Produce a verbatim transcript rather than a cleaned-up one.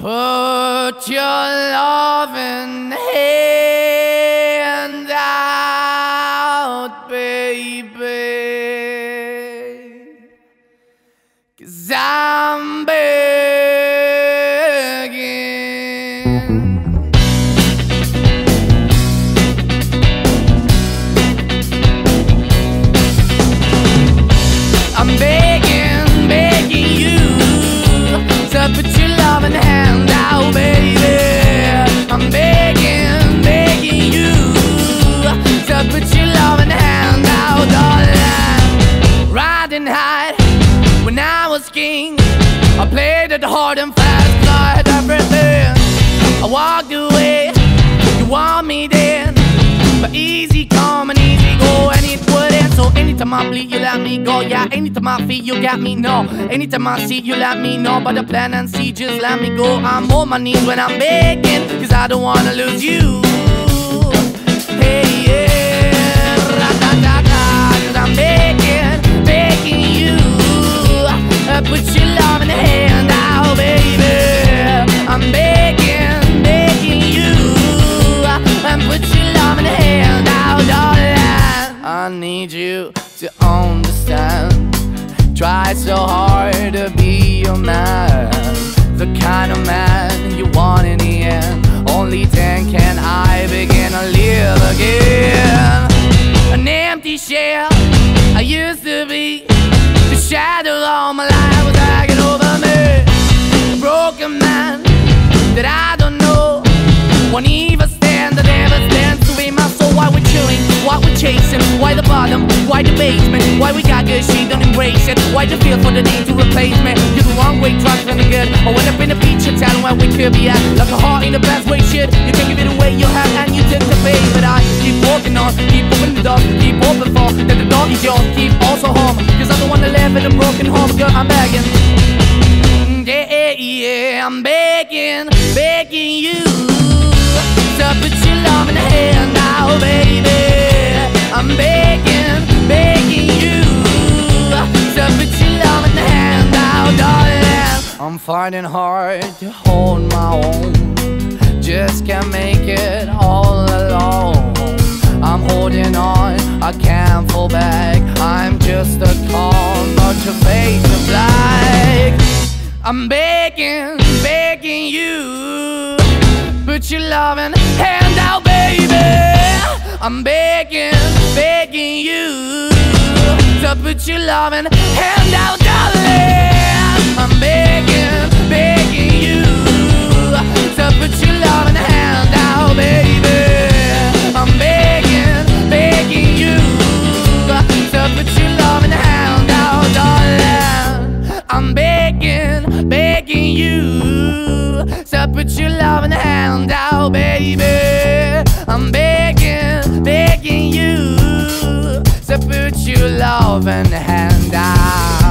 Put your loving hand out, baby, 'cause I'm begging. I'm begging, begging you to put your loving hand out, baby. I'm begging, begging you to put your loving hand out, darling. Riding high when I was king, I played it hard and fast, 'cause I had everything. I walked away, you want me then, but easy come and easy go, and it wouldn't. So anytime I bleed, you let me go. Yeah, anytime I feel, you got me, no. Anytime I see, you let me know. But the plan and see, just let me go. I'm on my knees when I'm begging, 'cause I don't wanna lose you. Hey, yeah, ra-da-da-da, 'cause I'm begging, begging you, uh, put your love in the hand out, baby. I'm begging, begging you, uh, and put your love in the hand out, darling. I need you to understand. Try so hard to be your man, the kind of man you want in the end. Only then can I begin to live again. An empty shell I used to be, the shadow all my life was dragging over me. A broken man that I don't know won't even stand, that never stands to be my soul. Why we're chilling, why we're chasing, why the bottom, why the basement, why we got good, she don't embrace it, why the feel for the need to replace me. You're the wrong way, trying to be good. I went up in the feature town where we could be at, like a heart in the best way, shit. You can give it away, you have, and you take the bait. But I keep walking on, keep opening the door, keep open for that the door is yours, keep also home, 'cause I'm the one that live in a broken home. Girl, I'm begging, yeah, yeah, I'm begging, begging you to put your love in the hand now, baby. I'm begging, begging you to put your love in the hand now, darling. I'm finding hard to hold my own, just can't make it all alone. I'm holding on, I can't fall back, I'm just a call, but your face is black. I'm begging, begging you, put your loving hand out, baby. I'm begging, begging you to put your loving hand out, darling. I'm begging, begging you to put your loving hand out, baby. I'm begging, begging you to put your loving hand out, darling. I'm begging, begging you to put your loving hand out, baby. I'm begging, begging you to put your loving hand out.